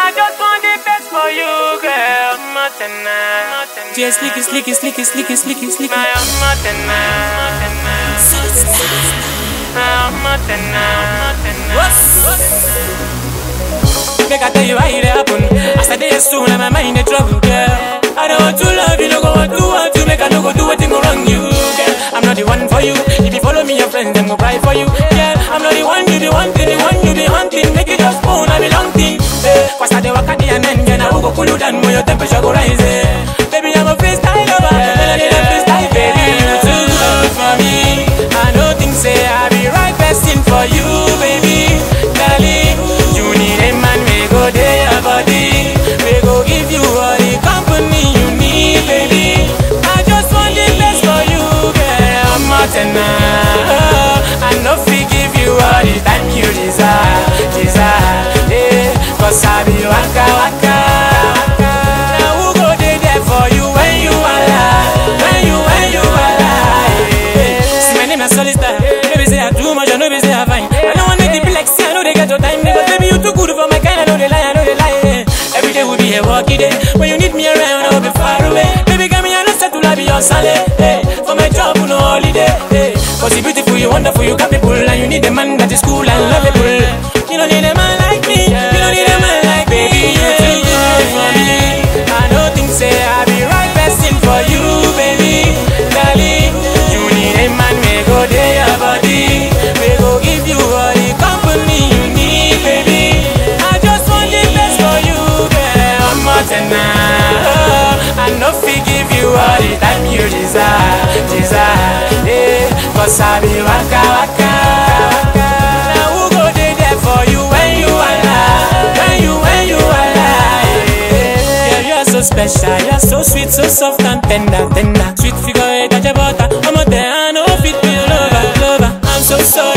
I just want the best for you, girl. Matana. Just slicky, slicky, slicky, slicky, slicky, slicky. Matana. Make I tell you why it happen. As I day soon, and my mind in trouble, girl. I don't want to love you, no go want to make I no go do a thing wrong you, girl. I'm not the one for you. If you follow me, your friends them go cry for you, girl. I'm not the one, you the one, the one you the hunting. Make it just phone, I belong to. Cause I dey walk at the end, and I will go cool you down when your temperature go rise. Baby, I'm a freestyle lover, and I need a freestyle, baby. You too good for me. I don't think say I be right person for you, baby, darling. You need a man, we go there your body. We go give you all the company you need, baby. I just want the best for you, girl. I'm not I know we give you all the time you desire, yeah. Cause I be waka waka. Now who go there for you when you alive, when you alive, yeah. See my name is Solista. Baby say I too much, I know they say I fine. I don't want to be like say I know they get your time. Because baby you too good for my kind, I know they lie, yeah. Every day will be a walkie day. When you need me around, I'll be far away. Baby, get me, I know settle, I'll be your Sunday, hey. For my job, no holiday, hey. Cause you're beautiful, you're wonderful, you capable. And you need a man that is cool and lovable. You don't need a man like me, you don't need a man like baby, yeah. Too good for me. I don't think say I'll be right person for you, baby, darling. You need a man, we go there your body. We go give you all the company you need, baby. I just want the best for you, girl. I'm not I know we give you all the time you desire, yeah. Cause I be waka waka. Now who go there for you when you alive, when you alive, yeah. You are so special, you are so sweet, so soft and tender. Sweet figure, got your butter. I'm out there, I know fit be your lover. I'm so sorry.